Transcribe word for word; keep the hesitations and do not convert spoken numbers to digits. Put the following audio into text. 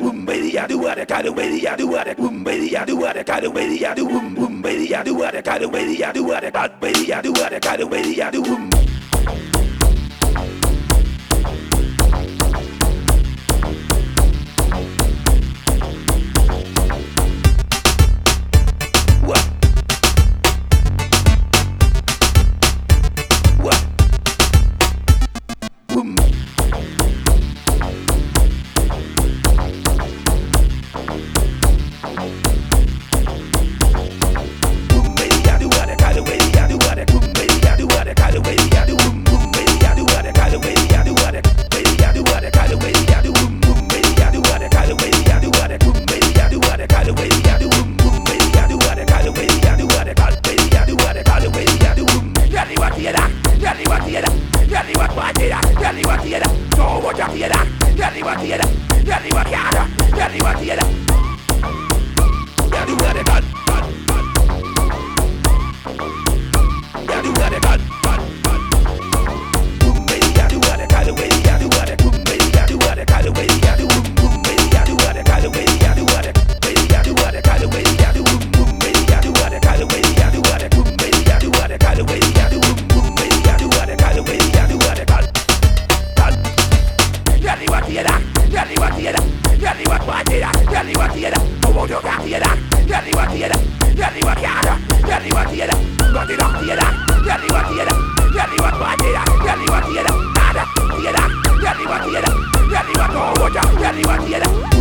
boom baby I do it, kind of way I do it, boom baby I do it, kind of way I do, boom boom baby I do it, kind of way I do it, hot baby I do it, kind of way I do, boom. Yeah.